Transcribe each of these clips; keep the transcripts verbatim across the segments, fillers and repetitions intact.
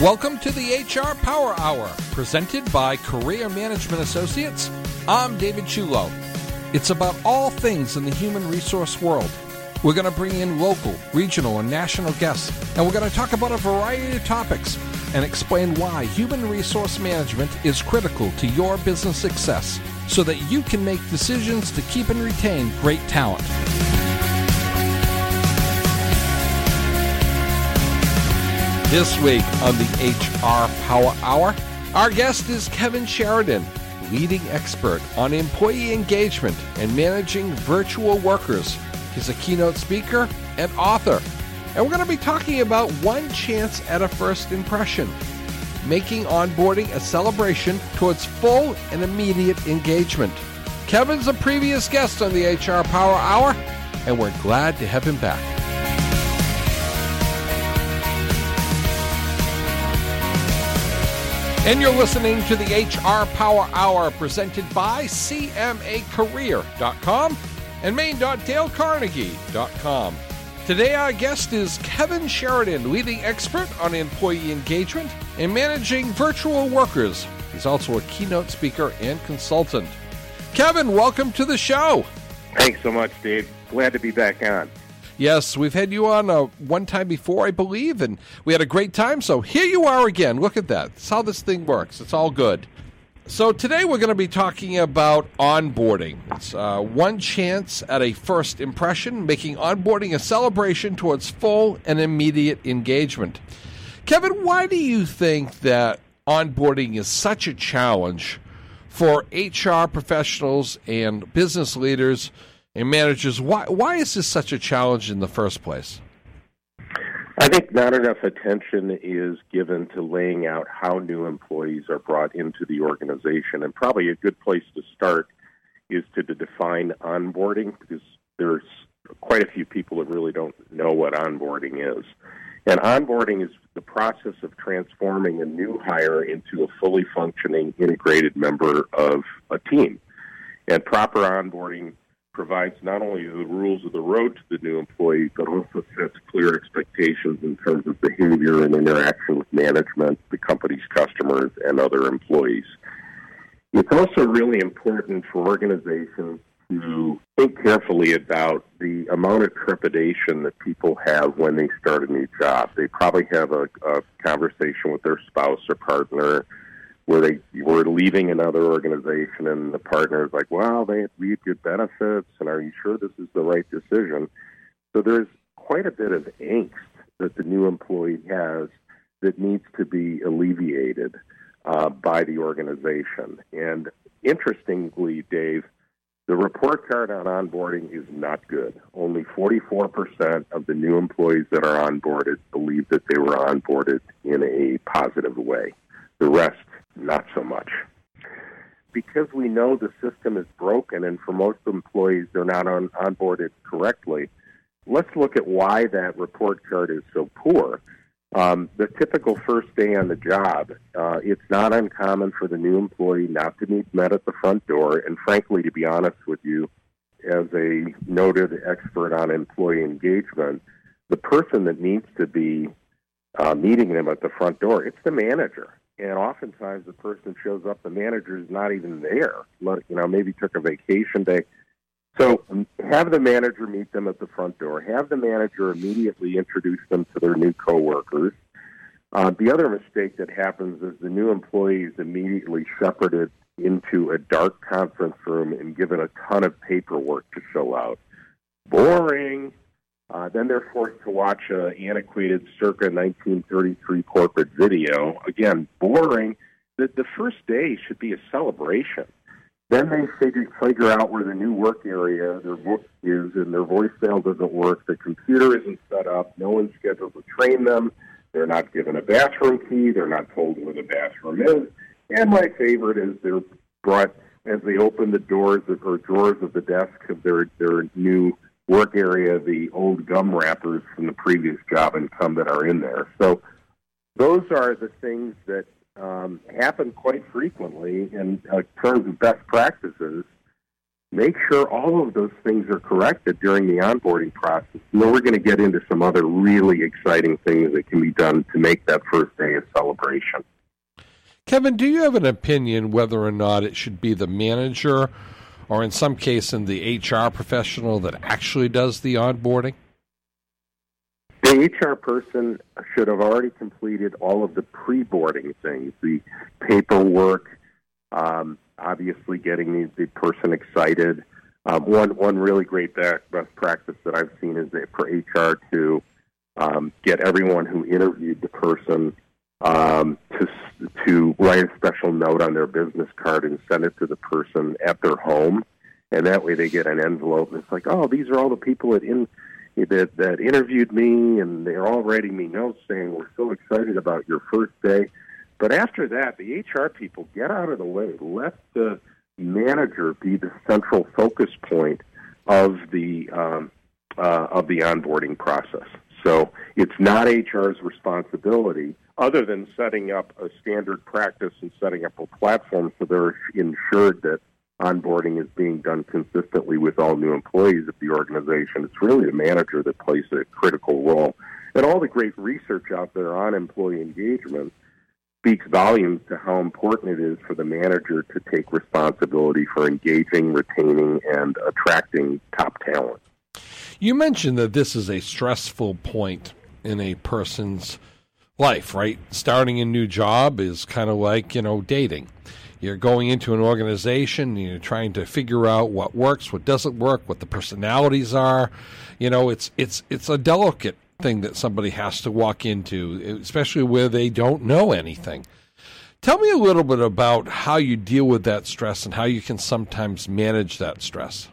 Welcome to the H R Power Hour, presented by Career Management Associates. I'm David Chulo. It's about all things in the human resource world. We're going to bring in local, regional, and national guests, and we're going to talk about a variety of topics and explain why human resource management is critical to your business success so that you can make decisions to keep and retain great talent. This week on the H R Power Hour, our guest is Kevin Sheridan, leading expert on employee engagement and managing virtual workers. He's a keynote speaker and author. And we're going to be talking about one chance at a first impression, making onboarding a celebration towards full and immediate engagement. Kevin's a previous guest on the H R Power Hour, and we're glad to have him back. And you're listening to the H R Power Hour, presented by C M A Career dot com and Maine dot Dale Carnegie dot com. Today our guest is Kevin Sheridan, leading expert on employee engagement and managing virtual workers. He's also a keynote speaker and consultant. Kevin, welcome to the show. Thanks so much, Dave. Glad to be back on. Yes, we've had you on uh, one time before, I believe, and we had a great time. So here you are again. Look at that. That's how this thing works. It's all good. So today we're going to be talking about onboarding. It's uh, one chance at a first impression, making onboarding a celebration towards full and immediate engagement. Kevin, why do you think that onboarding is such a challenge for H R professionals and business leaders and managers? Why why is this such a challenge in the first place? I think not enough attention is given to laying out how new employees are brought into the organization. And probably a good place to start is to, to define onboarding, because there's quite a few people that really don't know what onboarding is. And onboarding is the process of transforming a new hire into a fully functioning, integrated member of a team. And proper onboarding provides not only the rules of the road to the new employee, but also sets clear expectations in terms of behavior and interaction with management, the company's customers, and other employees. It's also really important for organizations to think carefully about the amount of trepidation that people have when they start a new job. They probably have a, a conversation with their spouse or partner where they were leaving another organization, and the partner is like, well, they lead good benefits, and are you sure this is the right decision? So there's quite a bit of angst that the new employee has that needs to be alleviated uh, by the organization. And interestingly, Dave, the report card on onboarding is not good. Only forty-four percent of the new employees that are onboarded believe that they were onboarded in a positive way. The rest, not so much. Because we know the system is broken, and for most employees they're not on, onboarded correctly, let's look at why that report card is so poor. Um, the typical first day on the job, uh, it's not uncommon for the new employee not to be met at the front door, and frankly, to be honest with you, as a noted expert on employee engagement, the person that needs to be uh, meeting them at the front door, it's the manager. And oftentimes the person shows up, the manager is not even there, you know, maybe took a vacation day. So have the manager meet them at the front door. Have the manager immediately introduce them to their new coworkers. Uh, the other mistake that happens is the new employee is immediately shepherded into a dark conference room and given a ton of paperwork to fill out. Boring. Uh, then they're forced to watch an antiquated circa nineteen thirty-three corporate video. Again, boring. The, the first day should be a celebration. Then they figure, figure out where the new work area their work is, and their voicemail doesn't work. The computer isn't set up. No one's scheduled to train them. They're not given a bathroom key. They're not told where the bathroom is. And my favorite is they're brought, as they open the doors of, or drawers of the desk of their, their new work area, the old gum wrappers from the previous job incumbent are in there. So those are the things that um, happen quite frequently in uh, terms of best practices. make sure all of those things are corrected during the onboarding process. And then we're going to get into some other really exciting things that can be done to make that first day a celebration. Kevin, do you have an opinion whether or not it should be the manager or in some case in the H R professional that actually does the onboarding? The H R person should have already completed all of the pre-boarding things, the paperwork, um, obviously getting the, the person excited. Um, one one really great best practice that I've seen is that for H R to um, get everyone who interviewed the person um, to to write a special note on their business card and send it to the person at their home, and that way they get an envelope and it's like, oh, these are all the people that in that that interviewed me, and they're all writing me notes saying we're so excited about your first day. But after that, the H R people get out of the way. Let the manager be the central focus point of the um, uh, of the onboarding process. So it's not H R's responsibility, other than setting up a standard practice and setting up a platform so they're ensured that onboarding is being done consistently with all new employees of the organization. It's really the manager that plays a critical role. And all the great research out there on employee engagement speaks volumes to how important it is for the manager to take responsibility for engaging, retaining, and attracting top talent. You mentioned that this is a stressful point in a person's life, right? Starting a new job is kind of like, you know, dating. You're going into an organization, you're trying to figure out what works, what doesn't work, what the personalities are. You know, it's it's it's a delicate thing that somebody has to walk into, especially where they don't know anything. Tell me a little bit about how you deal with that stress and how you can sometimes manage that stress.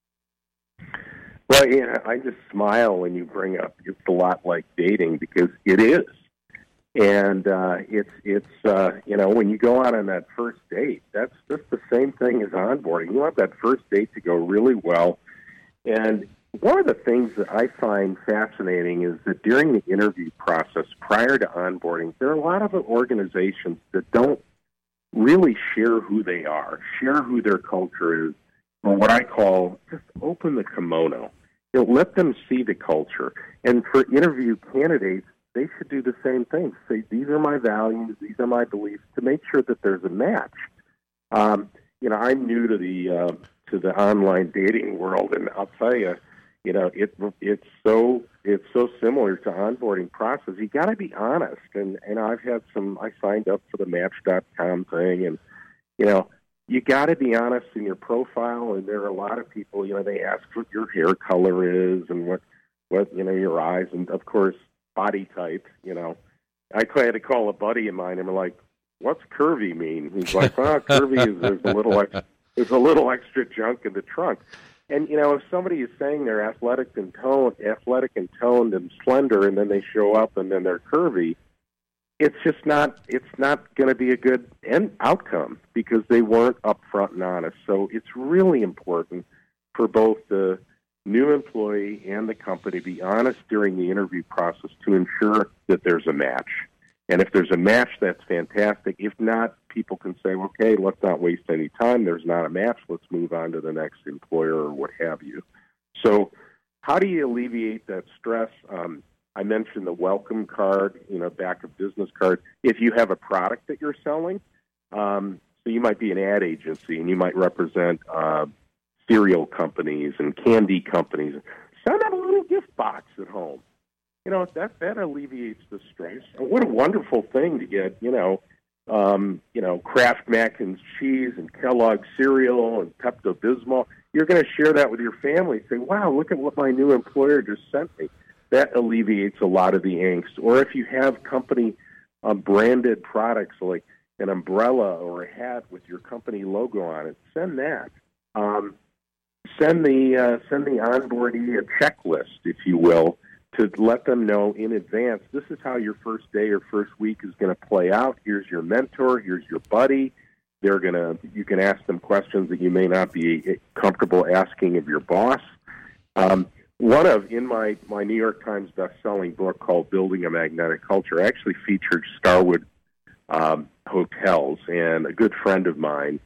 Well, you know, I just smile when you bring up it's a lot like dating, because it is. And uh, it's, it's uh, you know, when you go out on that first date, that's just the same thing as onboarding. You want that first date to go really well. And one of the things that I find fascinating is that during the interview process, prior to onboarding, there are a lot of organizations that don't really share who they are, share who their culture is, or what I call just open the kimono. You know, let them see the culture. And for interview candidates, they should do the same thing. Say, these are my values, these are my beliefs, to make sure that there's a match. Um, you know, I'm new to the uh, to the online dating world, and I'll tell you, you know, it it's so it's so similar to onboarding process. You got to be honest, and and I've had some. I signed up for the Match dot com thing, and you know, you got to be honest in your profile. And there are a lot of people, you know, they ask what your hair color is and what what you know your eyes, and of course, body type, you know. I had to call a buddy of mine, and I'm like, what's curvy mean? He's like, well, curvy is there's a little there's a little extra junk in the trunk. And, you know, if somebody is saying they're athletic and toned, athletic and toned and slender, and then they show up and then they're curvy, it's just not it's not going to be a good end outcome, because they weren't upfront and honest. So it's really important for both the new employee and the company to be honest during the interview process to ensure that there's a match. And if there's a match, that's fantastic. If not, people can say, okay, let's not waste any time. There's not a match. Let's move on to the next employer or what have you. So how do you alleviate that stress? Um, I mentioned the welcome card, you know, back of business card. If you have a product that you're selling, um, so you might be an ad agency and you might represent uh, cereal companies and candy companies, send out a little gift box at home. You know, that that alleviates the stress. And what a wonderful thing to get, you know, um, you know, Kraft mac and cheese and Kellogg's cereal and Pepto-Bismol. You're going to share that with your family. Say, wow, look at what my new employer just sent me. That alleviates a lot of the angst. Or if you have company um, branded products like an umbrella or a hat with your company logo on it, send that. Um, send the uh, send the onboardee a checklist, if you will, to let them know in advance, this is how your first day or first week is going to play out. Here's your mentor. Here's your buddy. They're gonna. You can ask them questions that you may not be comfortable asking of your boss. Um, one of, in my, my New York Times best-selling book called Building a Magnetic Culture, I actually featured Starwood um, Hotels, and a good friend of mine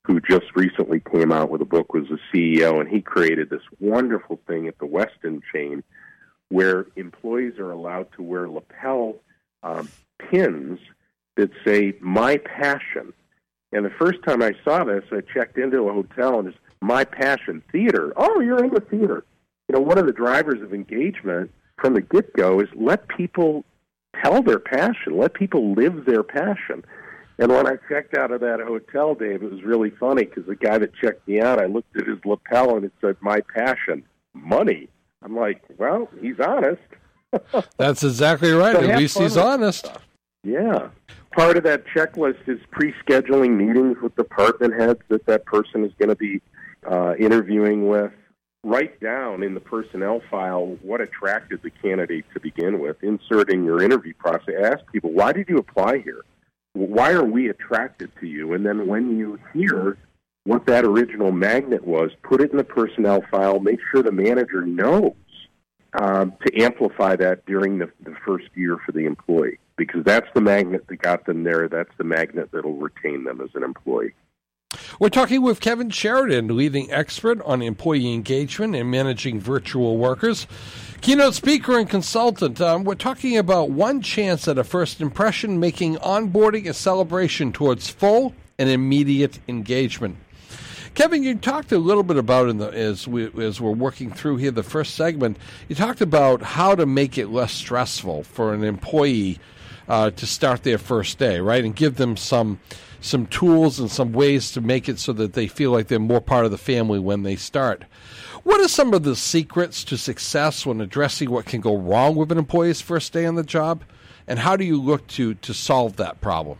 who just recently came out with a book, was the C E O, and he created this wonderful thing at the Westin chain where employees are allowed to wear lapel um, pins that say, "My Passion." And the first time I saw this, I checked into a hotel, and it's "My Passion Theater." Oh, you're in the theater. You know, one of the drivers of engagement from the get-go is let people tell their passion, let people live their passion. And when I checked out of that hotel, Dave, it was really funny because the guy that checked me out, I looked at his lapel and it said, "My passion, money." I'm like, well, he's honest. That's exactly right. So at least he's honest. Yeah. Part of that checklist is pre-scheduling meetings with department heads that that person is going to be uh, interviewing with. Write down in the personnel file what attracted the candidate to begin with. Insert in your interview process. Ask people, why did you apply here? Why are we attracted to you? And then when you hear what that original magnet was, put it in the personnel file. Make sure the manager knows um, to amplify that during the, the first year for the employee, because that's the magnet that got them there. That's the magnet that will retain them as an employee. We're talking with Kevin Sheridan, leading expert on employee engagement and managing virtual workers, keynote speaker and consultant. Um, we're talking about one chance at a first impression, making onboarding a celebration towards full and immediate engagement. Kevin, you talked a little bit about in the as we as we're working through here the first segment. You talked about how to make it less stressful for an employee uh, to start their first day, right, and give them some. some tools and some ways to make it so that they feel like they're more part of the family when they start. What are some of the secrets to success when addressing what can go wrong with an employee's first day on the job? And how do you look to, to solve that problem?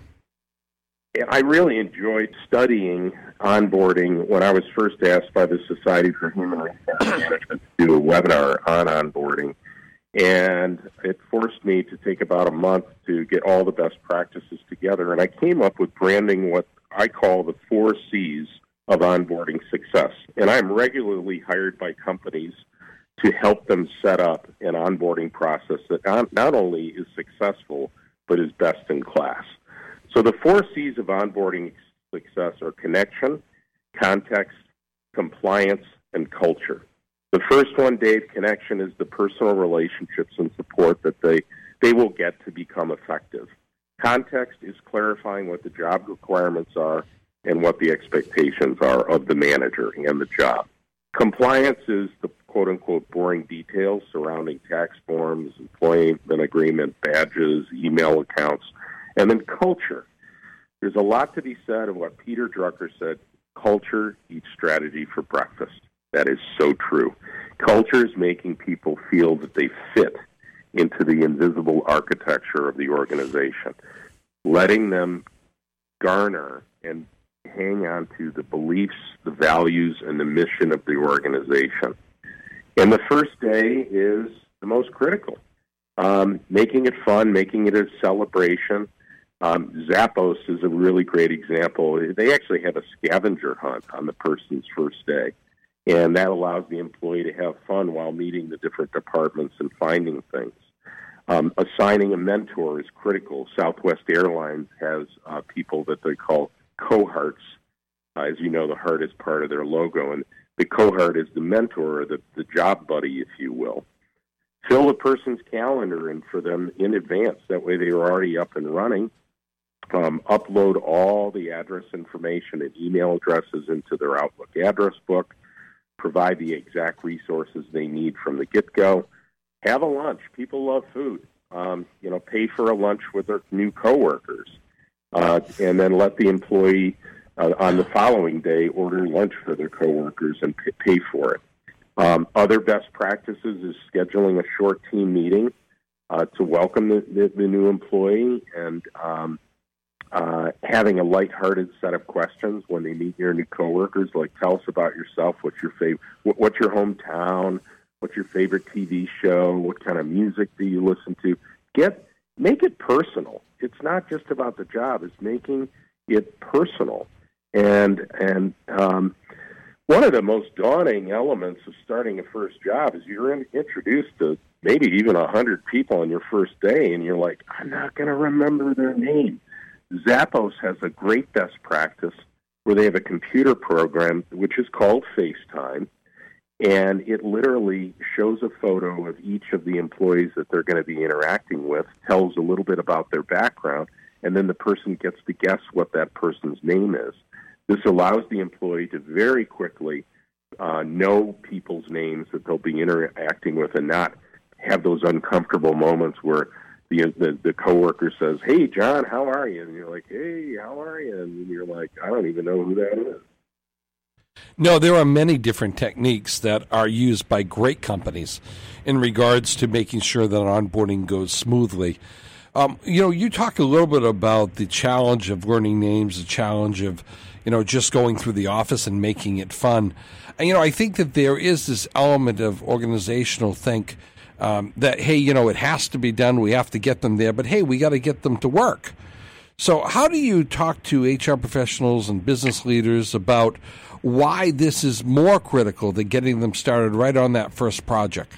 I really enjoyed studying onboarding when I was first asked by the Society for Human Resource Management to do a webinar on onboarding. And it forced me to take about a month to get all the best practices together. And I came up with branding what I call the four C's of onboarding success. And I'm regularly hired by companies to help them set up an onboarding process that not only is successful, but is best in class. So the four C's of onboarding success are connection, context, compliance, and culture. The first one, Dave, connection, is the personal relationships and support that they, they will get to become effective. Context is clarifying what the job requirements are and what the expectations are of the manager and the job. Compliance is the quote-unquote boring details surrounding tax forms, employment agreement, badges, email accounts. And then culture. There's a lot to be said of what Peter Drucker said, culture eats strategy for breakfast. That is so true. Culture is making people feel that they fit into the invisible architecture of the organization, letting them garner and hang on to the beliefs, the values, and the mission of the organization. And the first day is the most critical. Um, making it fun, making it a celebration. Um, Zappos is a really great example. They actually have a scavenger hunt on the person's first day. And that allows the employee to have fun while meeting the different departments and finding things. Um, assigning a mentor is critical. Southwest Airlines has uh, people that they call cohorts. Uh, as you know, the heart is part of their logo. And the cohort is the mentor, or the, the job buddy, if you will. Fill the person's calendar in for them in advance. That way they are already up and running. Um, upload all the address information and email addresses into their Outlook address book. Provide the exact resources they need from the get-go. Have a lunch. People love food. Um, you know, pay for a lunch with their new coworkers, uh, and then let the employee uh, on the following day order lunch for their coworkers and p- pay for it. Um, other best practices is scheduling a short team meeting uh, to welcome the, the, the new employee and um, Uh, having a lighthearted set of questions when they meet your new coworkers, like tell us about yourself, what's your favorite, what, what's your hometown, what's your favorite T V show, what kind of music do you listen to? Get make it personal. It's not just about the job; it's making it personal. And and um, one of the most daunting elements of starting a first job is you're in, introduced to maybe even a hundred people on your first day, and you're like, I'm not going to remember their name. Zappos has a great best practice where they have a computer program which is called FaceTime, and it literally shows a photo of each of the employees that they're going to be interacting with, tells a little bit about their background, and then the person gets to guess what that person's name is. This allows the employee to very quickly uh, know people's names that they'll be interacting with and not have those uncomfortable moments where the, the, the coworker says, "Hey, John, how are you?" And you're like, "Hey, how are you?" And you're like, "I don't even know who that is." No, there are many different techniques that are used by great companies in regards to making sure that onboarding goes smoothly. Um, you know, you talk a little bit about the challenge of learning names, the challenge of, you know, just going through the office and making it fun. And, you know, I think that there is this element of organizational think um, that, hey, you know, it has to be done. We have to get them there. But, hey, we got to get them to work. So how do you talk to H R professionals and business leaders about why this is more critical than getting them started right on that first project?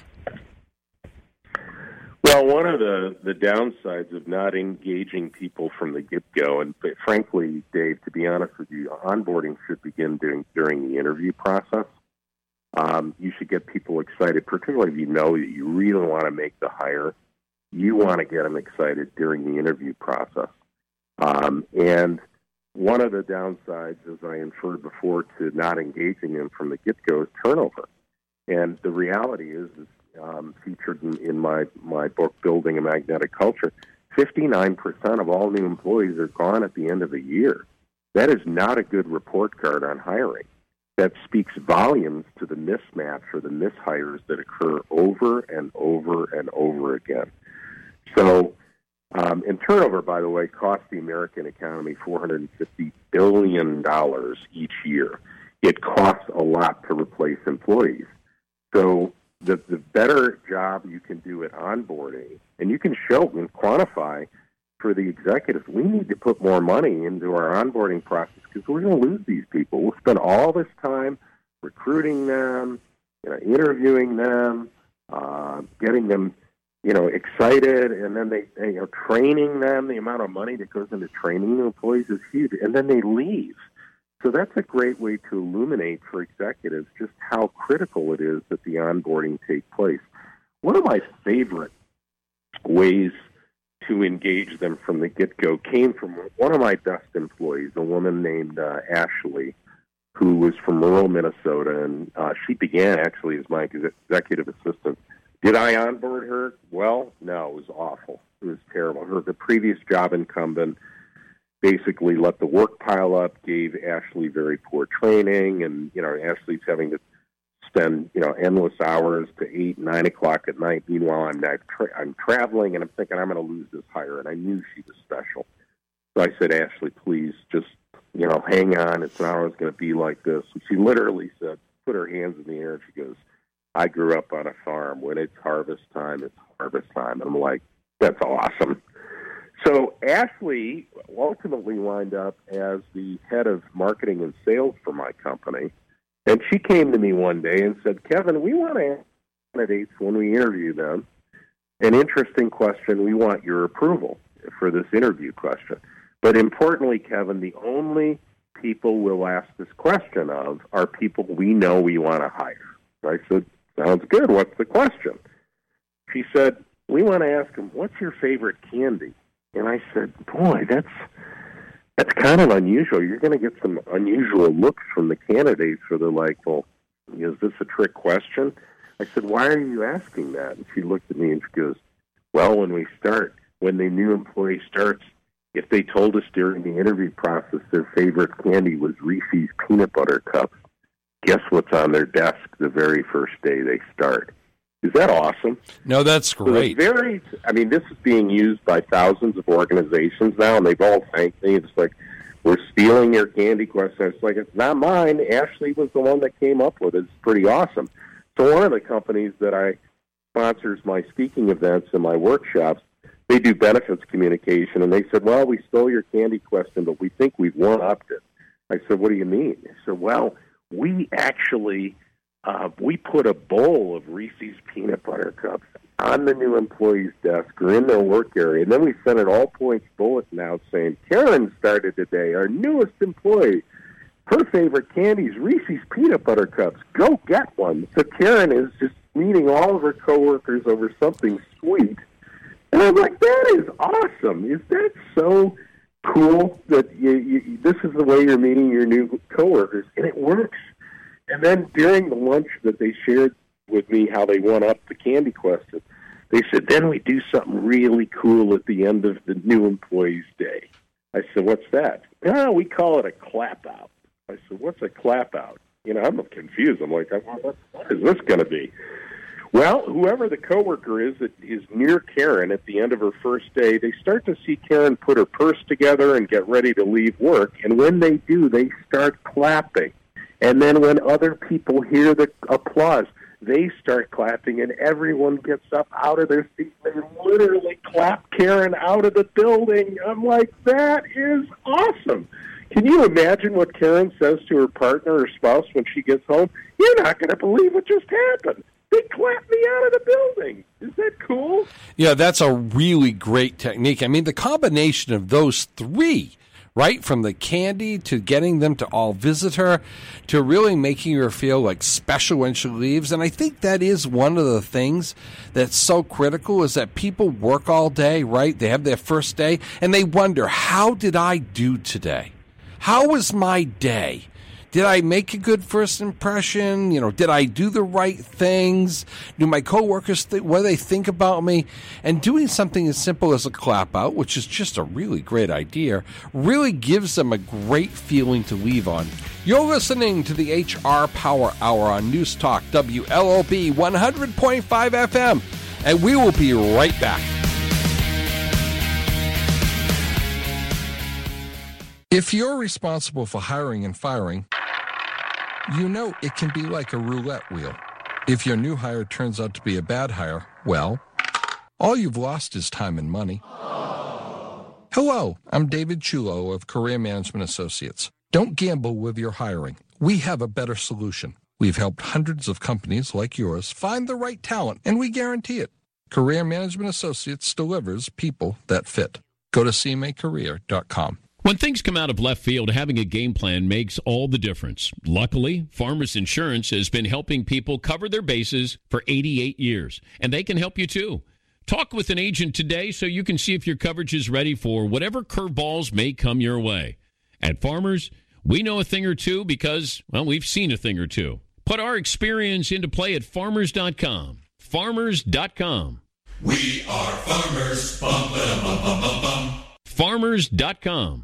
Well, one of the, the downsides of not engaging people from the get-go, and frankly, Dave, to be honest with you, onboarding should begin during, during the interview process. Um, you should get people excited, particularly if you know that you really want to make the hire. You want to get them excited during the interview process. Um, and one of the downsides, as I inferred before, to not engaging them from the get-go is turnover. And the reality is, is um, featured in, in my, my book, Building a Magnetic Culture, fifty-nine percent of all new employees are gone at the end of the year. That is not a good report card on hiring. That speaks volumes to the mismatch or the mishires that occur over and over and over again. So, Um, and turnover, by the way, costs the American economy four hundred fifty billion dollars each year. It costs a lot to replace employees. So the, the better job you can do at onboarding, and you can show and quantify for the executives, we need to put more money into our onboarding process because we're going to lose these people. We'll spend all this time recruiting them, you know, interviewing them, uh, getting them you know, excited, and then they, they you know, training them. The amount of money that goes into training the employees is huge, and then they leave. So that's a great way to illuminate for executives just how critical it is that the onboarding take place. One of my favorite ways to engage them from the get-go came from one of my best employees, a woman named uh, Ashley, who was from rural Minnesota, and uh, she began actually as my executive assistant. Did I onboard her? Well, no, it was awful. It was terrible. Her, the previous job incumbent basically let the work pile up, gave Ashley very poor training, and, you know, Ashley's having to spend, you know, endless hours to eight, nine o'clock at night. Meanwhile, I'm, tra- I'm traveling, and I'm thinking I'm going to lose this hire, and I knew she was special. So I said, Ashley, please just, you know, hang on. It's not always going to be like this. And she literally said, put her hands in the air, and she goes, I grew up on a farm. When it's harvest time, it's harvest time. And I'm like, that's awesome. So Ashley ultimately wound up as the head of marketing and sales for my company. And she came to me one day and said, Kevin, we want to ask candidates when we interview them an interesting question. We want your approval for this interview question. But importantly, Kevin, the only people we'll ask this question of are people we know we want to hire. I said, sounds good. What's the question? She said, we want to ask them, what's your favorite candy? And I said, boy, that's that's kind of unusual. You're going to get some unusual looks from the candidates where they're like, well, is this a trick question? I said, why are you asking that? And she looked at me and she goes, well, when we start, when the new employee starts, if they told us during the interview process their favorite candy was Reese's peanut butter cups, guess what's on their desk the very first day they start? Is that awesome? No, that's great. So very, I mean, this is being used by thousands of organizations now, and they've all thanked me. It's like, we're stealing your candy question. It's like, it's not mine. Ashley was the one that came up with it. It's pretty awesome. So one of the companies that I sponsors my speaking events and my workshops, they do benefits communication, and they said, well, we stole your candy question, but we think we've one-upped it. I said, what do you mean? They said, well, we actually, uh, we put a bowl of Reese's peanut butter cups on the new employee's desk or in their work area, and then we sent an all-points bulletin out saying, Karen started today, our newest employee. her favorite candy is Reese's Peanut Butter Cups. Go get one. So Karen is just meeting all of her coworkers over something sweet. And I'm like, that is awesome. Is that so cool that you, you, this is the way you're meeting your new coworkers? And it works. And then during the lunch that they shared with me how they won up the candy question, they said, then we do something really cool at the end of the new employees' day. I said, what's that? Oh, we call it a clap out. I said, what's a clap out? You know, I'm confused. I'm like, what, what is this going to be? Well, whoever the coworker is that is near Karen at the end of her first day, they start to see Karen put her purse together and get ready to leave work. And when they do, they start clapping. And then when other people hear the applause, they start clapping, and everyone gets up out of their seats. They literally clap Karen out of the building. I'm like, that is awesome. Can you imagine what Karen says to her partner or spouse when she gets home? You're not going to believe what just happened. They clapped me out of the building. Is that cool? Yeah, that's a really great technique. I mean, the combination of those three, right, from the candy to getting them to all visit her to really making her feel like special when she leaves. And I think that is one of the things that's so critical is that people work all day, right? They have their first day, and they wonder, how did I do today? How was my day? Did I make a good first impression? You know, did I do the right things? Do my coworkers think what do they think about me? And doing something as simple as a clap out, which is just a really great idea, really gives them a great feeling to leave on. You're listening to the H R Power Hour on News Talk W L O B one hundred point five F M, and we will be right back. If you're responsible for hiring and firing, you know it can be like a roulette wheel. If your new hire turns out to be a bad hire, well, all you've lost is time and money. Hello, I'm David Chulo of Career Management Associates. Don't gamble with your hiring. We have a better solution. We've helped hundreds of companies like yours find the right talent, and we guarantee it. Career Management Associates delivers people that fit. Go to C M A career dot com. When things come out of left field, having a game plan makes all the difference. Luckily, Farmers Insurance has been helping people cover their bases for eighty-eight years, and they can help you too. Talk with an agent today so you can see if your coverage is ready for whatever curveballs may come your way. At Farmers, we know a thing or two because, well, we've seen a thing or two. Put our experience into play at farmers dot com. farmers dot com. We are farmers. Bum, ba, bum, bum, bum, bum. farmers dot com.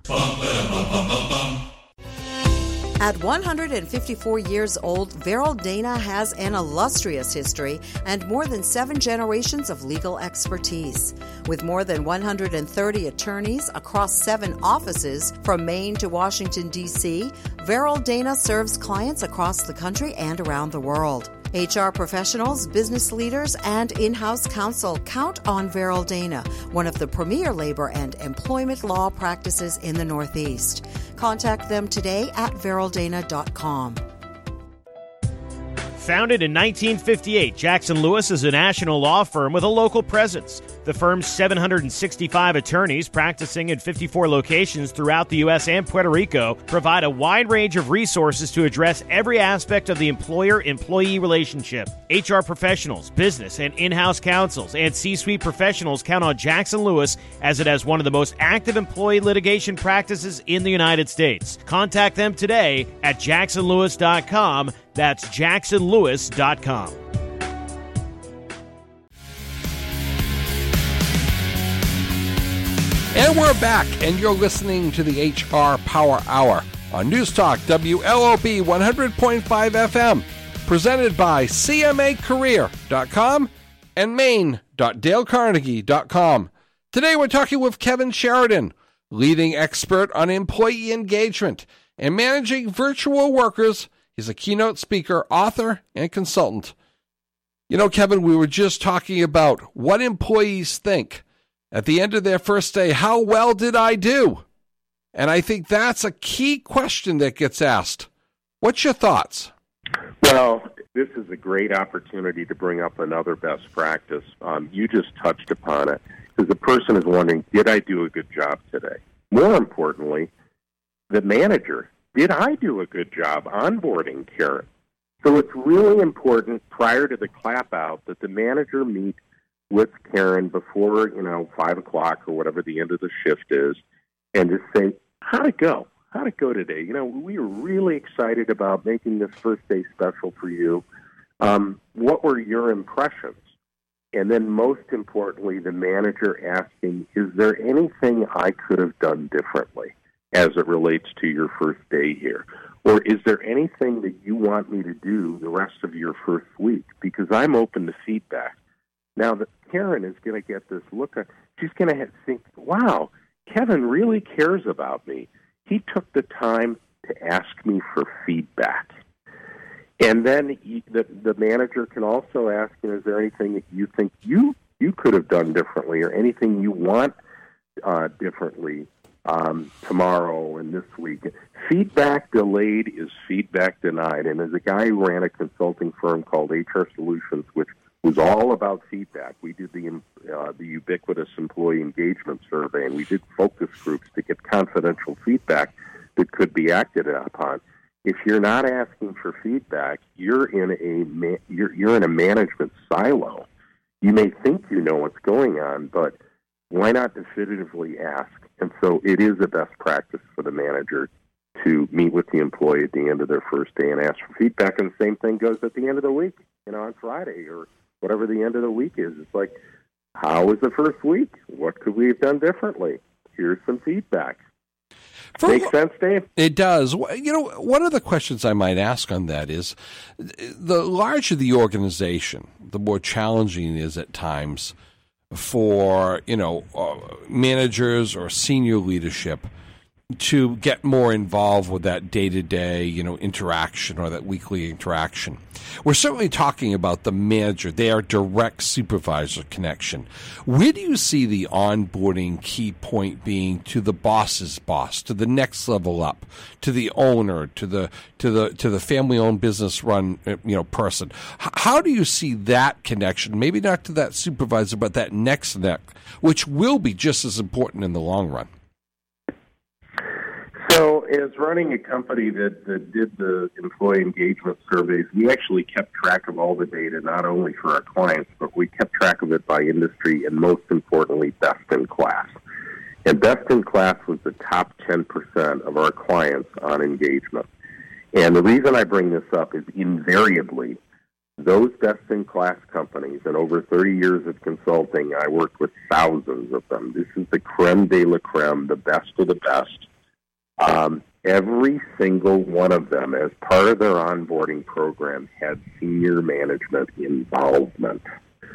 At one hundred fifty-four years old, Verrill Dana has an illustrious history and more than seven generations of legal expertise. With more than one hundred thirty attorneys across seven offices from Maine to Washington, D C, Verrill Dana serves clients across the country and around the world. H R professionals, business leaders, and in-house counsel count on Verrill Dana, one of the premier labor and employment law practices in the Northeast. Contact them today at verrill dana dot com. Founded in nineteen fifty-eight, Jackson Lewis is a national law firm with a local presence. The firm's seven hundred sixty-five attorneys practicing in fifty-four locations throughout the U S and Puerto Rico provide a wide range of resources to address every aspect of the employer-employee relationship. H R professionals, business and in-house counsels, and C-suite professionals count on Jackson Lewis as it has one of the most active employee litigation practices in the United States. Contact them today at jackson lewis dot com. That's jackson lewis dot com. And we're back, and you're listening to the H R Power Hour on News Talk W L O B one hundred point five F M, presented by C M A career dot com and maine dot dale carnegie dot com. Today we're talking with Kevin Sheridan, leading expert on employee engagement and managing virtual workers. He's a keynote speaker, author, and consultant. You know, Kevin, we were just talking about what employees think at the end of their first day. How well did I do? And I think that's a key question that gets asked. What's your thoughts? Well, this is a great opportunity to bring up another best practice. Um, you just touched upon it, because the person is wondering, did I do a good job today? More importantly, the manager, did I do a good job onboarding Karen? So it's really important prior to the clap out that the manager meet with Karen before, you know, five o'clock or whatever the end of the shift is, and just say, how'd it go? How'd it go today? You know, we were really excited about making this first day special for you. Um, what were your impressions? And then most importantly, the manager asking, is there anything I could have done differently as it relates to your first day here? Or is there anything that you want me to do the rest of your first week? Because I'm open to feedback. Now, that Karen is going to get this look at, she's going to think, wow, Kevin really cares about me. He took the time to ask me for feedback. And then he, the, the manager can also ask, you know, is there anything that you think you, you could have done differently or anything you want uh, differently um, tomorrow and this week? Feedback delayed is feedback denied. And as a guy who ran a consulting firm called H R Solutions, which was all about feedback, we did the uh, the ubiquitous employee engagement survey, and we did focus groups to get confidential feedback that could be acted upon. If you're not asking for feedback, you're in a ma- you're you're in a management silo. You may think you know what's going on, but why not definitively ask? And so it is a best practice for the manager to meet with the employee at the end of their first day and ask for feedback. And the same thing goes at the end of the week, you know, on Friday or whatever the end of the week is. It's like, how was the first week? What could we have done differently? Here's some feedback. For, Makes sense, Dave? It does. You know, one of the questions I might ask on that is, the larger the organization, the more challenging it is at times for, you know, uh, managers or senior leadership to get more involved with that day-to-day, you know, interaction or that weekly interaction. We're certainly talking about the manager, their direct supervisor connection. Where do you see the onboarding key point being to the boss's boss, to the next level up, to the owner, to the to the to the family-owned business-run, you know, person? H- how do you see that connection? Maybe not to that supervisor, but that next neck, which will be just as important in the long run. So, as running a company that, that did the employee engagement surveys, we actually kept track of all the data, not only for our clients, but we kept track of it by industry and, most importantly, best in class. And best in class was the top ten percent of our clients on engagement. And the reason I bring this up is invariably those best in class companies, and over thirty years of consulting, I worked with thousands of them. This is the creme de la creme, the best of the best. Um, every single one of them, as part of their onboarding program, had senior management involvement.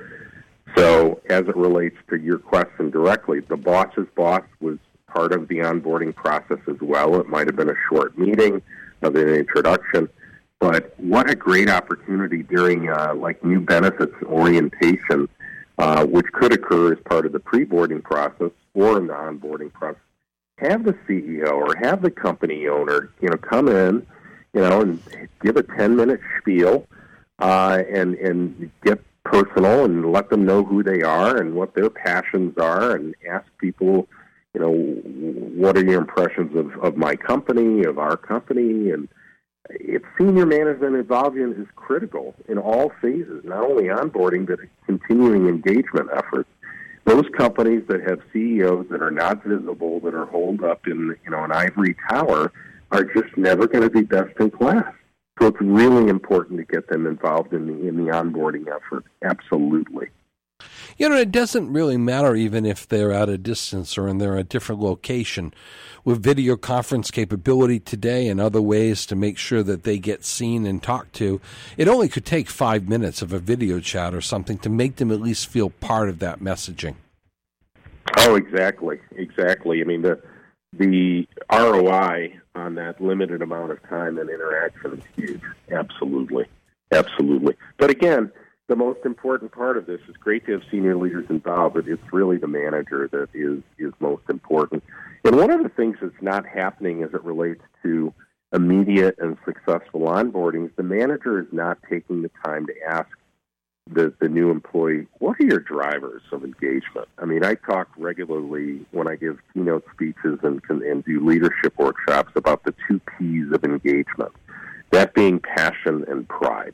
So, as it relates to your question directly, the boss's boss was part of the onboarding process as well. It might have been a short meeting of an introduction, but what a great opportunity during, uh, like, new benefits orientation, uh, which could occur as part of the pre-boarding process or in the onboarding process. Have the C E O or have the company owner, you know, come in, you know, and give a ten-minute spiel uh, and and get personal and let them know who they are and what their passions are, and ask people, you know, what are your impressions of, of my company, of our company, and it's senior management involvement is critical in all phases, not only onboarding but continuing engagement efforts. Those companies that have C E Os that are not visible, that are holed up in, you know, an ivory tower, are just never going to be best in class. So it's really important to get them involved in the in the onboarding effort. Absolutely. You know, it doesn't really matter even if they're at a distance or in they're at a different location. With video conference capability today and other ways to make sure that they get seen and talked to, it only could take five minutes of a video chat or something to make them at least feel part of that messaging. Oh, exactly, exactly. I mean, the the R O I on that limited amount of time and interaction is huge. Absolutely, absolutely. But again, the most important part of this is great to have senior leaders involved, but it's really the manager that is, is most important. And one of the things that's not happening as it relates to immediate and successful onboarding is the manager is not taking the time to ask the, the new employee, what are your drivers of engagement? I mean, I talk regularly when I give keynote speeches and, and do leadership workshops about the two P's of engagement, that being passion and pride.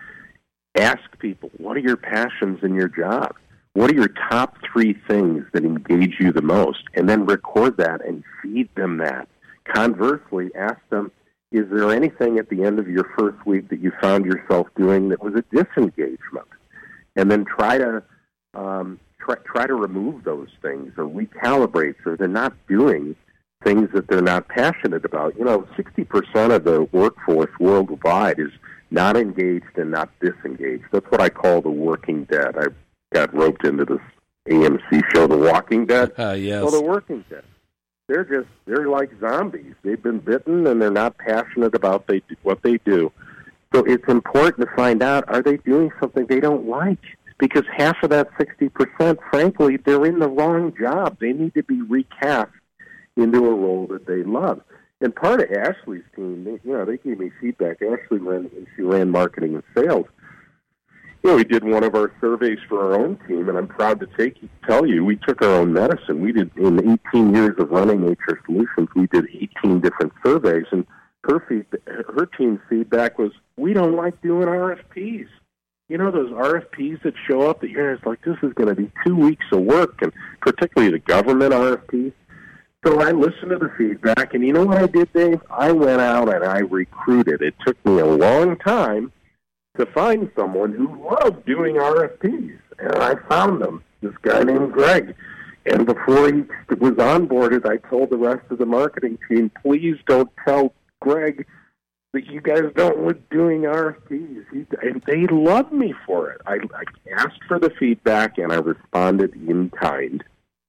Ask people, what are your passions in your job? What are your top three things that engage you the most? And then record that and feed them that. Conversely, ask them, is there anything at the end of your first week that you found yourself doing that was a disengagement? And then try to um, try, try to remove those things or recalibrate so they're not doing things that they're not passionate about. You know, sixty percent of the workforce worldwide is not engaged and not disengaged. That's what I call the working dead. I got roped into this A M C show, The Walking Dead. Uh, yes. Well, the working dead. They're just, they're like zombies. They've been bitten and they're not passionate about they, what they do. So it's important to find out, are they doing something they don't like? Because half of that sixty percent, frankly, they're in the wrong job. They need to be recast into a role that they love. And part of Ashley's team, they, you know, they gave me feedback. Ashley ran, she ran marketing and sales. You know, we did one of our surveys for our own team, and I'm proud to take tell you, we took our own medicine. We did, in eighteen years of running H R Solutions, we did eighteen different surveys, and her feedback, her team's feedback was, we don't like doing R F Ps. You know, those R F Ps that show up that you're just like, this is going to be two weeks of work, and particularly the government R F Ps. So I listened to the feedback, and you know what I did, Dave? I went out and I recruited. It took me a long time to find someone who loved doing R F Ps, and I found them, this guy named Greg. And before he was onboarded, I told the rest of the marketing team, please don't tell Greg that you guys don't like doing R F Ps. He, and they loved me for it. I, I asked for the feedback, and I responded in kind.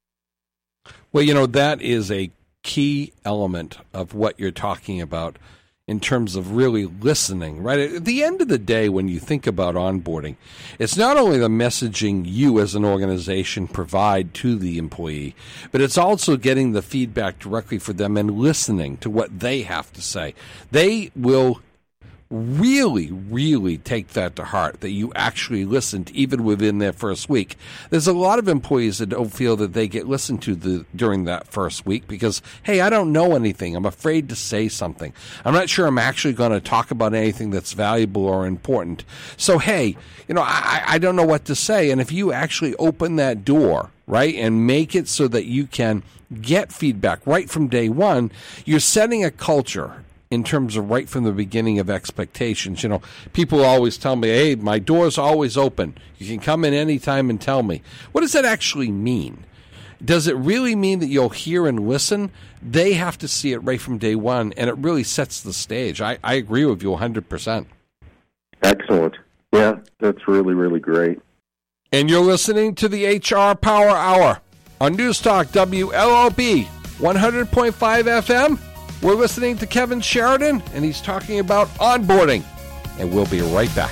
Well, you know, that is a key element of what you're talking about in terms of really listening, right? At the end of the day, when you think about onboarding, it's not only the messaging you as an organization provide to the employee, but it's also getting the feedback directly for them and listening to what they have to say. They will really, really take that to heart, that you actually listened even within their first week. There's a lot of employees that don't feel that they get listened to the, during that first week because, hey, I don't know anything. I'm afraid to say something. I'm not sure I'm actually going to talk about anything that's valuable or important. So, hey, you know, I, I don't know what to say. And if you actually open that door, right, and make it so that you can get feedback right from day one, you're setting a culture in terms of right from the beginning of expectations. You know, people always tell me, hey, my door's always open. You can come in any time and tell me. What does that actually mean? Does it really mean that you'll hear and listen? They have to see it right from day one, and it really sets the stage. I, I agree with you one hundred percent. Excellent. Yeah, that's really, really great. And you're listening to the H R Power Hour on News Talk W L O B one hundred point five F M. We're listening to Kevin Sheridan, and he's talking about onboarding. And we'll be right back.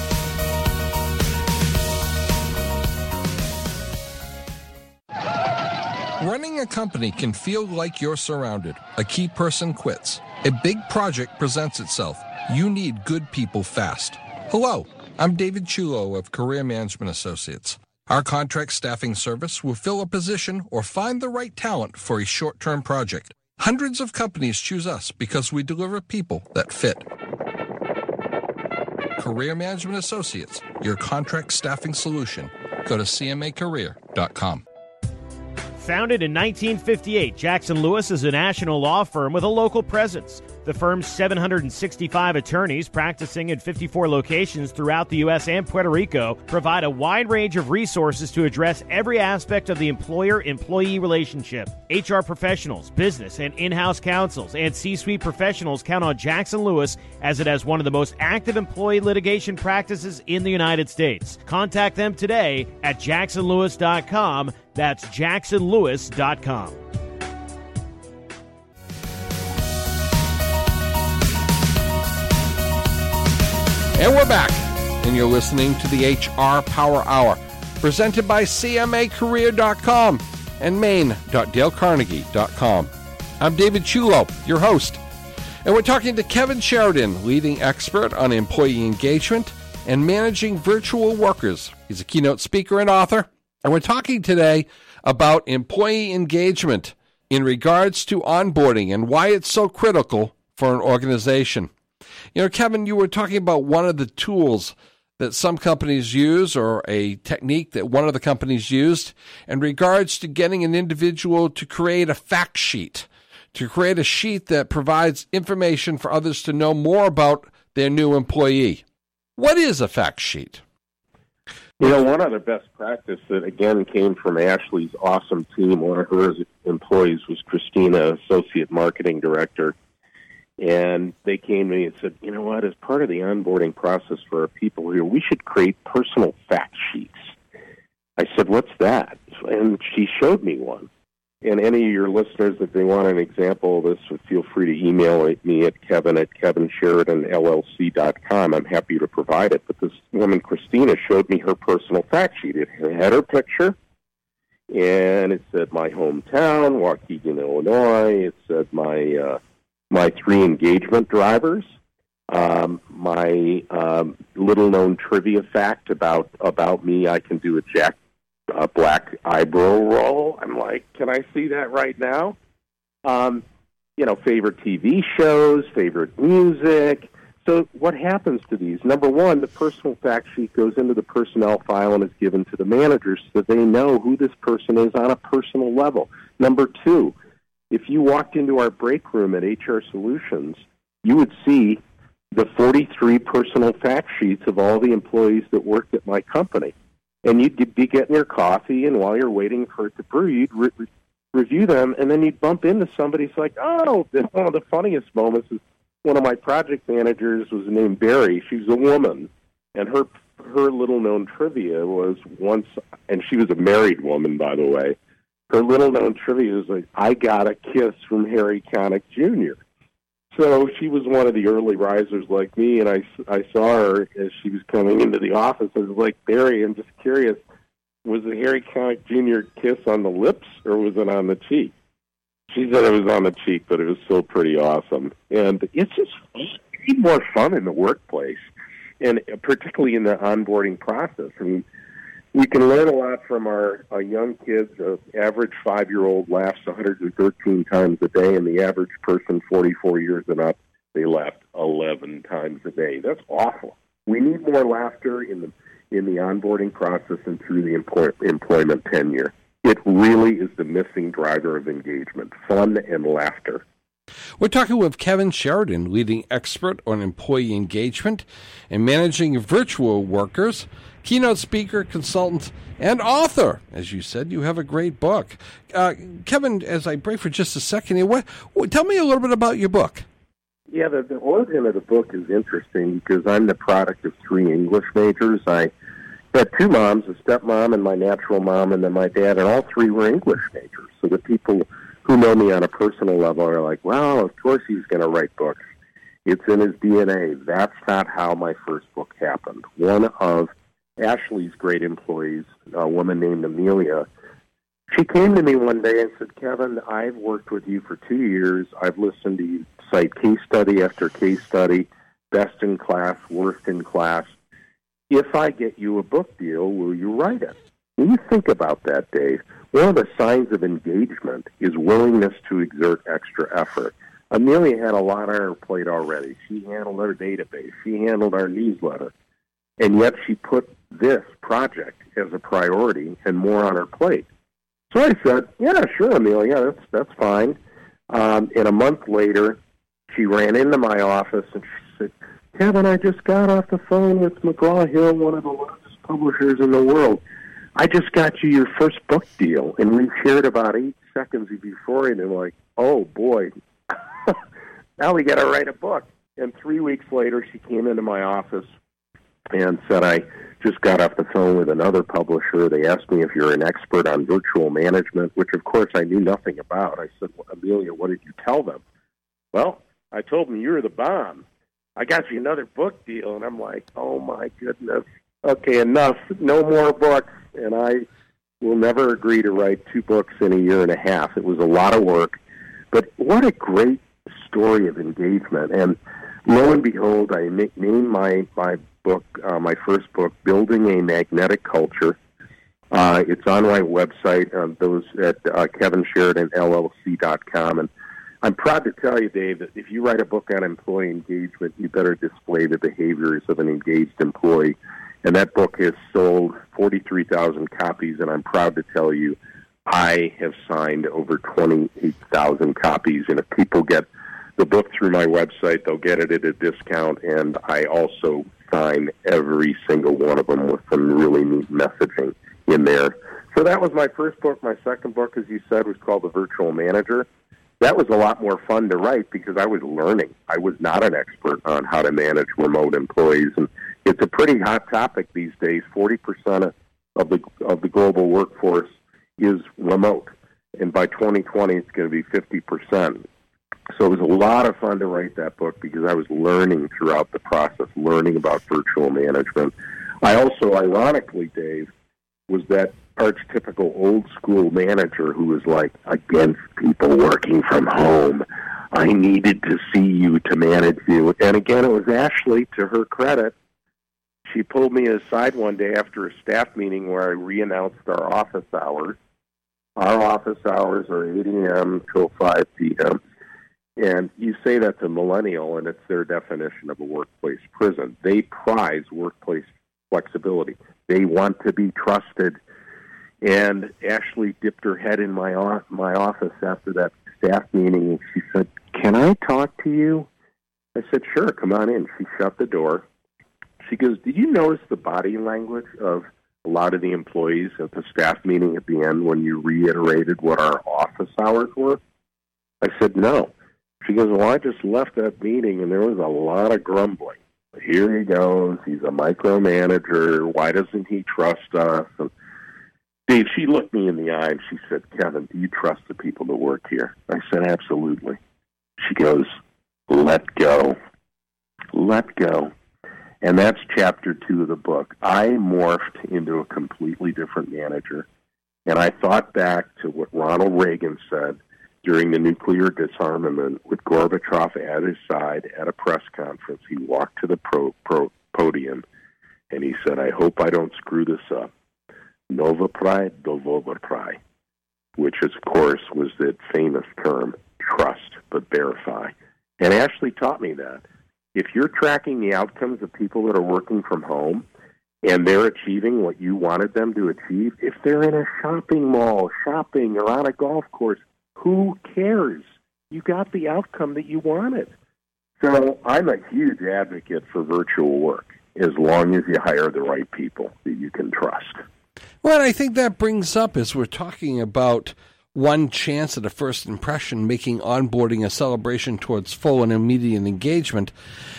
Running a company can feel like you're surrounded. A key person quits. A big project presents itself. You need good people fast. Hello, I'm David Chulo of Career Management Associates. Our contract staffing service will fill a position or find the right talent for a short-term project. Hundreds of companies choose us because we deliver people that fit. Career Management Associates, your contract staffing solution. Go to C M A career dot com. Founded in nineteen fifty-eight, Jackson Lewis is a national law firm with a local presence. The firm's seven hundred sixty-five attorneys practicing in fifty-four locations throughout the U S and Puerto Rico provide a wide range of resources to address every aspect of the employer-employee relationship. H R professionals, business and in-house counsels, and C-suite professionals count on Jackson Lewis as it has one of the most active employee litigation practices in the United States. Contact them today at jackson lewis dot com. That's jackson lewis dot com. And we're back, and you're listening to the H R Power Hour, presented by C M A career dot com and maine dot dale carnegie dot com. I'm David Chulo, your host, and we're talking to Kevin Sheridan, leading expert on employee engagement and Managing Virtual Workers. He's a keynote speaker and author, and we're talking today about employee engagement in regards to onboarding and why it's so critical for an organization. You know, Kevin, you were talking about one of the tools that some companies use, or a technique that one of the companies used in regards to getting an individual to create a fact sheet, to create a sheet that provides information for others to know more about their new employee. What is a fact sheet? You know, one other best practice that, again, came from Ashley's awesome team. One of her employees was Christina, Associate Marketing Director. And they came to me and said, you know what, as part of the onboarding process for our people here, we should create personal fact sheets. I said, what's that? And she showed me one. And any of your listeners, if they want an example of this, feel free to email me at kevin at kevin sheridan l l c dot com. I'm happy to provide it. But this woman, Christina, showed me her personal fact sheet. It had her picture, and it said my hometown, Waukegan, Illinois. It said my... Uh, my three engagement drivers, um, my um, little-known trivia fact about about me, I can do a Jack uh, Black eyebrow roll. I'm like, can I see that right now? Um, you know, favorite T V shows, favorite music. So what happens to these? Number one, the personal fact sheet goes into the personnel file and is given to the managers so that they know who this person is on a personal level. Number two, if you walked into our break room at H R Solutions, you would see the forty-three personal fact sheets of all the employees that worked at my company. And you'd be getting your coffee, and while you're waiting for it to brew, you'd re- re- review them, and then you'd bump into somebody who's like, oh, one of the funniest moments is one of my project managers was named Barry. She was a woman, and her her little-known trivia was once, and she was a married woman, by the way, her little-known trivia was like, I got a kiss from Harry Connick Junior So she was one of the early risers like me, and I, I saw her as she was coming into the office. I was like, Barry, I'm just curious, was the Harry Connick Junior kiss on the lips or was it on the cheek? She said it was on the cheek, but it was still pretty awesome. And it's just it's more fun in the workplace, and particularly in the onboarding process. I mean, we can learn a lot from our, our young kids. The average five-year-old laughs one hundred thirteen times a day, and the average person, forty-four years and up, they laugh eleven times a day. That's awful. We need more laughter in the in the onboarding process and through the employ, employment tenure. It really is the missing driver of engagement, fun and laughter. We're talking with Kevin Sheridan, leading expert on employee engagement and managing virtual workers, keynote speaker, consultant, and author. As you said, you have a great book. Uh, Kevin, as I break for just a second here, what, what, tell me a little bit about your book. Yeah, the, the origin of the book is interesting because I'm the product of three English majors. I had two moms, a stepmom and my natural mom, and then my dad, and all three were English majors. So the people who know me on a personal level are like, well, of course he's going to write books. It's in his D N A. That's not how my first book happened. One of Ashley's great employees, a woman named Amelia, she came to me one day and said, Kevin, I've worked with you for two years. I've listened to you cite case study after case study, best in class, worst in class. If I get you a book deal, will you write it? When you think about that, Dave, one of the signs of engagement is willingness to exert extra effort. Amelia had a lot on her plate already. She handled our database. She handled our newsletter. And yet she put this project as a priority and more on her plate. So I said, yeah, sure, Amelia, that's, that's fine. Um, and a month later, she ran into my office and she said, Kevin, I just got off the phone with McGraw-Hill, one of the largest publishers in the world. I just got you your first book deal, and we shared about eight seconds before it, and like, oh, boy, now we got to write a book. And three weeks later, she came into my office and said, I just got off the phone with another publisher. They asked me if you're an expert on virtual management, which, of course, I knew nothing about. I said, well, Amelia, what did you tell them? Well, I told them you're the bomb. I got you another book deal. And I'm like, oh, my goodness. Okay, enough. No more books. And I will never agree to write two books in a year and a half. It was a lot of work. But what a great story of engagement. And lo and behold, I named my, my book, uh, my first book, Building a Magnetic Culture. Uh, it's on my website, uh, those at uh, kevin sheridan l l c dot com. And I'm proud to tell you, Dave, that if you write a book on employee engagement, you better display the behaviors of an engaged employee. And that book has sold forty-three thousand copies, and I'm proud to tell you I have signed over twenty-eight thousand copies. And if people get the book through my website, they'll get it at a discount, and I also sign every single one of them with some really neat messaging in there. So that was my first book. My second book, as you said, was called The Virtual Manager. That was a lot more fun to write because I was learning. I was not an expert on how to manage remote employees, and it's a pretty hot topic these days. forty percent of the of the global workforce is remote, and by twenty twenty, it's going to be fifty percent. So it was a lot of fun to write that book because I was learning throughout the process, learning about virtual management. I also, ironically, Dave, was that archetypical old-school manager who was like against people working from home. I needed to see you to manage you. And again, it was Ashley, to her credit. She pulled me aside one day after a staff meeting where I re-announced our office hours. Our office hours are eight a.m. till five p.m. And you say that to millennial, and it's their definition of a workplace prison. They prize workplace flexibility. They want to be trusted. And Ashley dipped her head in my o- my office after that staff meeting, and she said, "Can I talk to you?" I said, "Sure, come on in." She shut the door. She goes, "Did you notice the body language of a lot of the employees at the staff meeting at the end when you reiterated what our office hours were?" I said, "No." She goes, "Well, I just left that meeting, and there was a lot of grumbling. Here he goes. He's a micromanager. Why doesn't he trust us?" And Dave, she looked me in the eye, and she said, "Kevin, do you trust the people that work here?" I said, "Absolutely." She goes, "Let go. Let go." And that's chapter two of the book. I morphed into a completely different manager, and I thought back to what Ronald Reagan said during the nuclear disarmament with Gorbachev at his side at a press conference. He walked to the pro, pro, podium, and he said, "I hope I don't screw this up. Nova Pride, Dovover Pride," which, of course, was that famous term, trust but verify. And Ashley taught me that. If you're tracking the outcomes of people that are working from home and they're achieving what you wanted them to achieve, if they're in a shopping mall, shopping, or on a golf course, who cares? You got the outcome that you wanted. So I'm a huge advocate for virtual work as long as you hire the right people that you can trust. Well, I think that brings up, as we're talking about one chance at a first impression, making onboarding a celebration towards full and immediate engagement.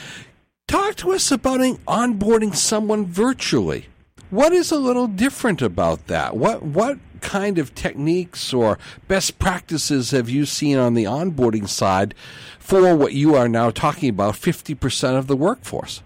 Talk to us about onboarding someone virtually. What is a little different about that? What what kind of techniques or best practices have you seen on the onboarding side for what you are now talking about, fifty percent of the workforce?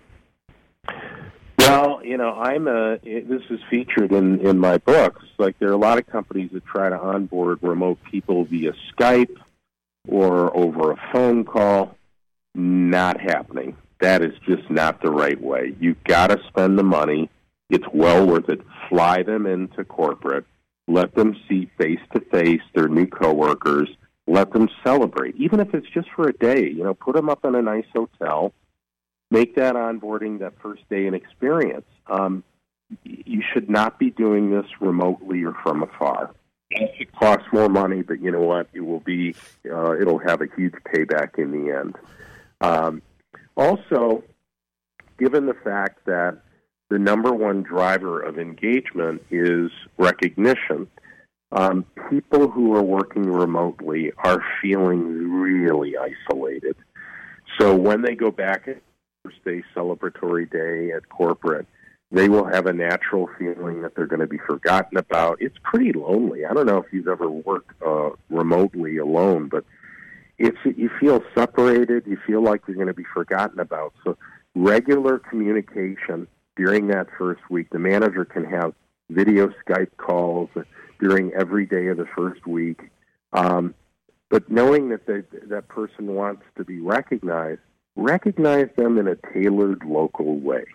Well, you know, I'm a, this is featured in, in my books. Like, there are a lot of companies that try to onboard remote people via Skype or over a phone call. Not happening. That is just not the right way. You've got to spend the money. It's well worth it. Fly them into corporate. Let them see face-to-face their new coworkers. Let them celebrate, even if it's just for a day. You know, put them up in a nice hotel. Make that onboarding, that first day, an experience. Um, you should not be doing this remotely or from afar. It costs more money, but you know what? It will be. Uh, it'll have a huge payback in the end. Um, also, given the fact that the number one driver of engagement is recognition, um, people who are working remotely are feeling really isolated. So when they go back at first day celebratory day at corporate, they will have a natural feeling that they're going to be forgotten about. It's pretty lonely. I don't know if you've ever worked uh, remotely alone, but it's you feel separated. You feel like you're going to be forgotten about. So regular communication during that first week. The manager can have video Skype calls during every day of the first week. Um, but knowing that they, that person wants to be recognized, recognize them in a tailored local way.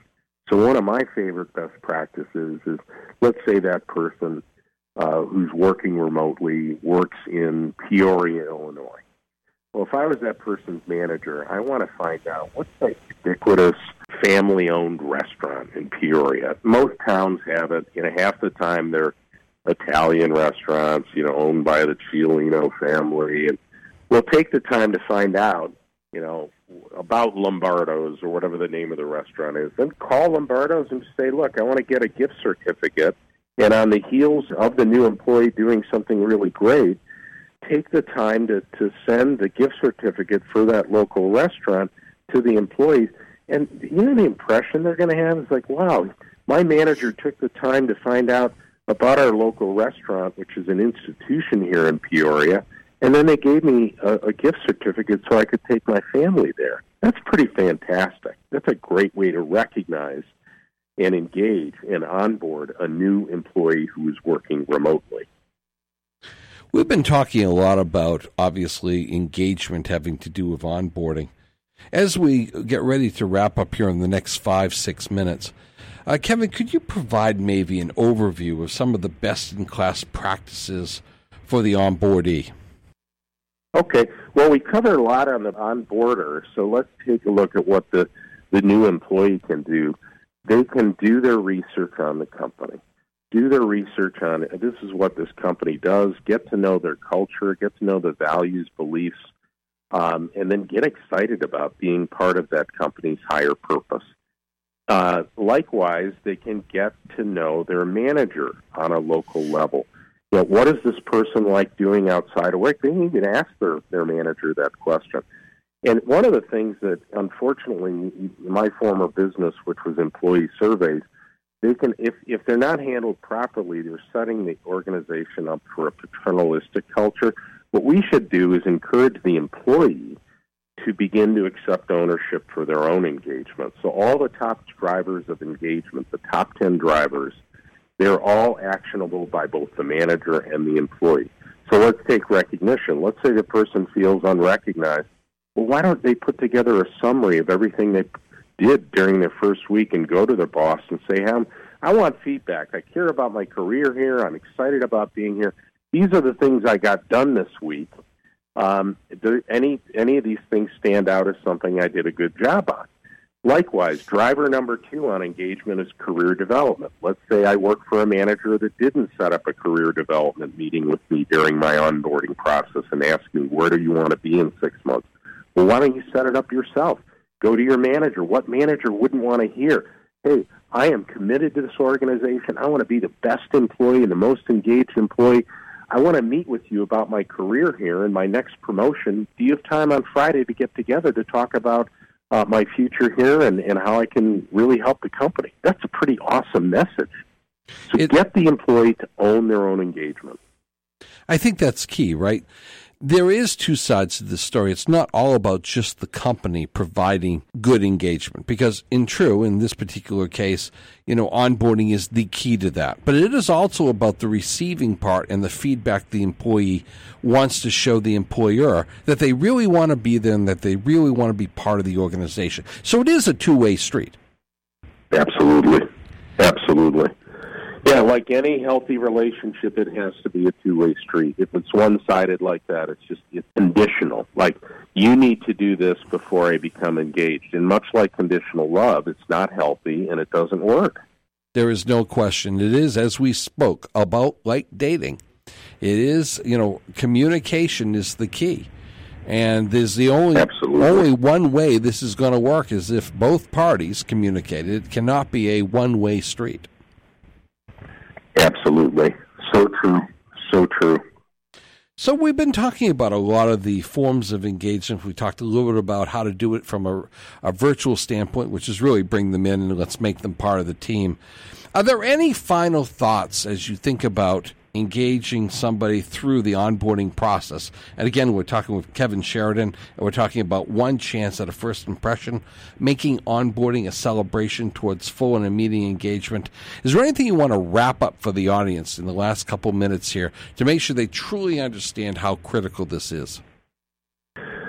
So one of my favorite best practices is, let's say that person uh, who's working remotely works in Peoria, Illinois. Well, if I was that person's manager, I want to find out what's that ubiquitous family-owned restaurant in Peoria. Most towns have it. You know, half the time they're Italian restaurants, you know, owned by the Ciolino family. And we'll take the time to find out, you know, about Lombardo's or whatever the name of the restaurant is. Then call Lombardo's and say, look, I want to get a gift certificate. And on the heels of the new employee doing something really great, take the time to, to send the gift certificate for that local restaurant to the employees. And you know the impression they're going to have is like, wow, my manager took the time to find out about our local restaurant, which is an institution here in Peoria, and then they gave me a, a gift certificate so I could take my family there. That's pretty fantastic. That's a great way to recognize and engage and onboard a new employee who is working remotely. We've been talking a lot about, obviously, engagement having to do with onboarding. As we get ready to wrap up here in the next five, six minutes, uh, Kevin, could you provide maybe an overview of some of the best-in-class practices for the onboardee? Okay. Well, we covered a lot on the onboarder, so let's take a look at what the, the new employee can do. They can do their research on the company. Do their research on it. This is what this company does. Get to know their culture. Get to know the values, beliefs, um, and then get excited about being part of that company's higher purpose. Uh, likewise, they can get to know their manager on a local level. You know, what is this person like doing outside of work? They can even ask their, their manager that question. And one of the things that, unfortunately, in my former business, which was employee surveys, They can, if, if they're not handled properly, they're setting the organization up for a paternalistic culture. What we should do is encourage the employee to begin to accept ownership for their own engagement. So all the top drivers of engagement, the top ten drivers, they're all actionable by both the manager and the employee. So let's take recognition. Let's say the person feels unrecognized. Well, why don't they put together a summary of everything they did during their first week and go to their boss and say, hey, I want feedback. I care about my career here. I'm excited about being here. These are the things I got done this week. Um, do any any of these things stand out as something I did a good job on? Likewise, driver number two on engagement is career development. Let's say I work for a manager that didn't set up a career development meeting with me during my onboarding process and ask me, where do you want to be in six months? Well, why don't you set it up yourself? Go to your manager. What manager wouldn't want to hear, hey, I am committed to this organization. I want to be the best employee and the most engaged employee. I want to meet with you about my career here and my next promotion. Do you have time on Friday to get together to talk about uh, my future here and, and how I can really help the company? That's a pretty awesome message. So it, get the employee to own their own engagement. I think that's key, right? There is two sides to this story. It's not all about just the company providing good engagement, because in true, in this particular case, you know, onboarding is the key to that. But it is also about the receiving part and the feedback the employee wants to show the employer that they really want to be there and that they really want to be part of the organization. So it is a two-way street. Absolutely. Absolutely. Yeah, like any healthy relationship, it has to be a two-way street. If it's one-sided like that, it's just it's conditional. Like, you need to do this before I become engaged. And much like conditional love, it's not healthy and it doesn't work. There is no question. It is, as we spoke, about like dating. It is, you know, communication is the key. And there's the only Absolutely. only one way this is going to work is if both parties communicate. It cannot be a one-way street. Absolutely. So true. So true. So we've been talking about a lot of the forms of engagement. We talked a little bit about how to do it from a, a virtual standpoint, which is really bring them in and let's make them part of the team. Are there any final thoughts as you think about engaging somebody through the onboarding process? And again, we're talking with Kevin Sheridan, and we're talking about one chance at a first impression, making onboarding a celebration towards full and immediate engagement. Is there anything you want to wrap up for the audience in the last couple minutes here to make sure they truly understand how critical this is?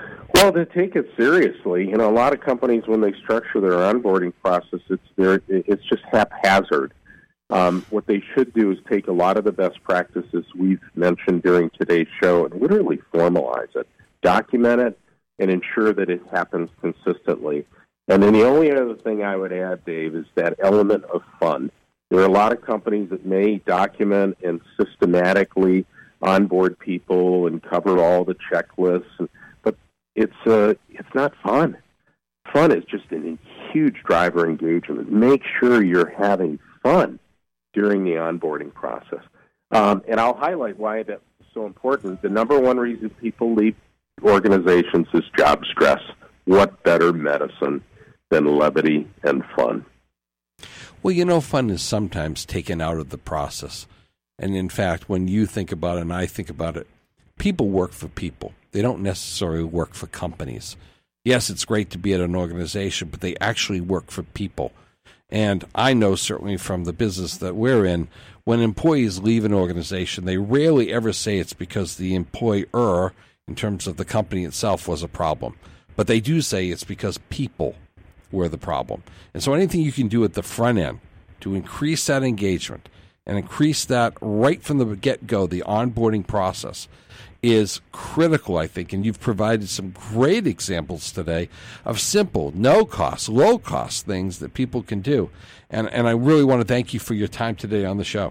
Well, to take it seriously, you know, a lot of companies, when they structure their onboarding process, it's very, it's just haphazard. Um, what they should do is take a lot of the best practices we've mentioned during today's show and literally formalize it, document it, and ensure that it happens consistently. And then the only other thing I would add, Dave, is that element of fun. There are a lot of companies that may document and systematically onboard people and cover all the checklists, but it's uh, it's not fun. Fun is just a huge driver engagement. Make sure you're having fun during the onboarding process. Um, and I'll highlight why that's so important. The number one reason people leave organizations is job stress. What better medicine than levity and fun? Well, you know, fun is sometimes taken out of the process. And in fact, when you think about it and I think about it, people work for people. They don't necessarily work for companies. Yes, it's great to be at an organization, but they actually work for people. And I know certainly from the business that we're in, when employees leave an organization, they rarely ever say it's because the employer, in terms of the company itself, was a problem. But they do say it's because people were the problem. And so anything you can do at the front end to increase that engagement and increase that right from the get-go, the onboarding process, is critical, I think. And you've provided some great examples today of simple, no-cost, low-cost things that people can do. And and I really want to thank you for your time today on the show.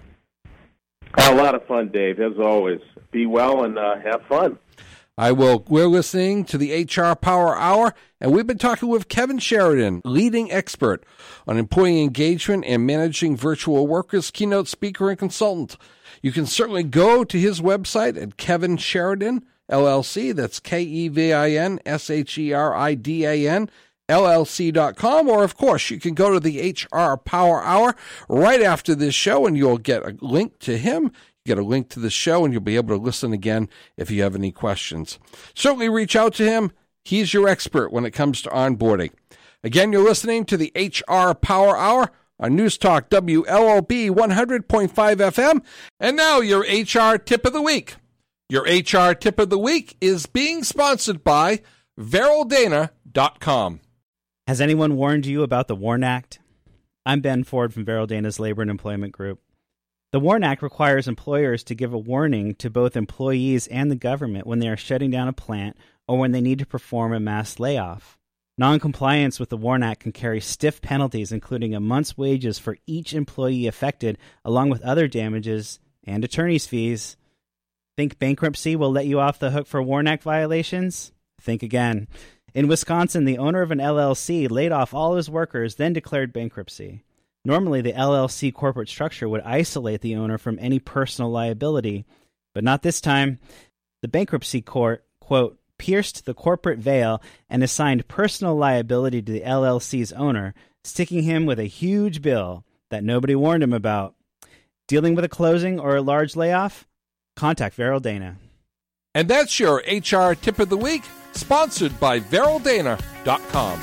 A lot of fun, Dave, as always. Be well and uh, have fun. I will. We're listening to the H R Power Hour, and we've been talking with Kevin Sheridan, leading expert on employee engagement and managing virtual workers, keynote speaker and consultant. You can certainly go to his website at Kevin Sheridan, L L C. That's K E V I N S H E R I D A N, L L C dot com. Or, of course, you can go to the H R Power Hour right after this show, and you'll get a link to him. You get a link to the show, and you'll be able to listen again if you have any questions. Certainly reach out to him. He's your expert when it comes to onboarding. Again, you're listening to the H R Power Hour on News Talk W L O B one hundred point five F M. And now your H R Tip of the Week. Your H R Tip of the Week is being sponsored by Veryl Dana dot com. Has anyone warned you about the WARN Act? I'm Ben Ford from Veryl Dana's Labor and Employment Group. The WARN Act requires employers to give a warning to both employees and the government when they are shutting down a plant or when they need to perform a mass layoff. Noncompliance with the WARN Act can carry stiff penalties, including a month's wages for each employee affected, along with other damages and attorney's fees. Think bankruptcy will let you off the hook for WARN Act violations? Think again. In Wisconsin, the owner of an L L C laid off all his workers, then declared bankruptcy. Normally, the L L C corporate structure would isolate the owner from any personal liability, but not this time. The bankruptcy court, quote, pierced the corporate veil and assigned personal liability to the L L C's owner, sticking him with a huge bill that nobody warned him about. Dealing with a closing or a large layoff? Contact Veryl Dana. And that's your H R Tip of the Week, sponsored by Veryl Dana dot com.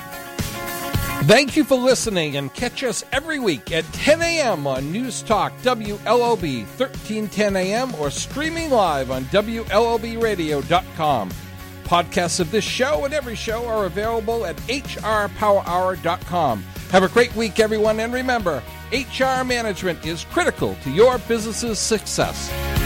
Thank you for listening, and catch us every week at ten a.m. on News Talk W L O B thirteen ten a.m. or streaming live on W L O B radio dot com. Podcasts of this show and every show are available at H R power hour dot com. Have a great week, everyone, and remember, H R management is critical to your business's success.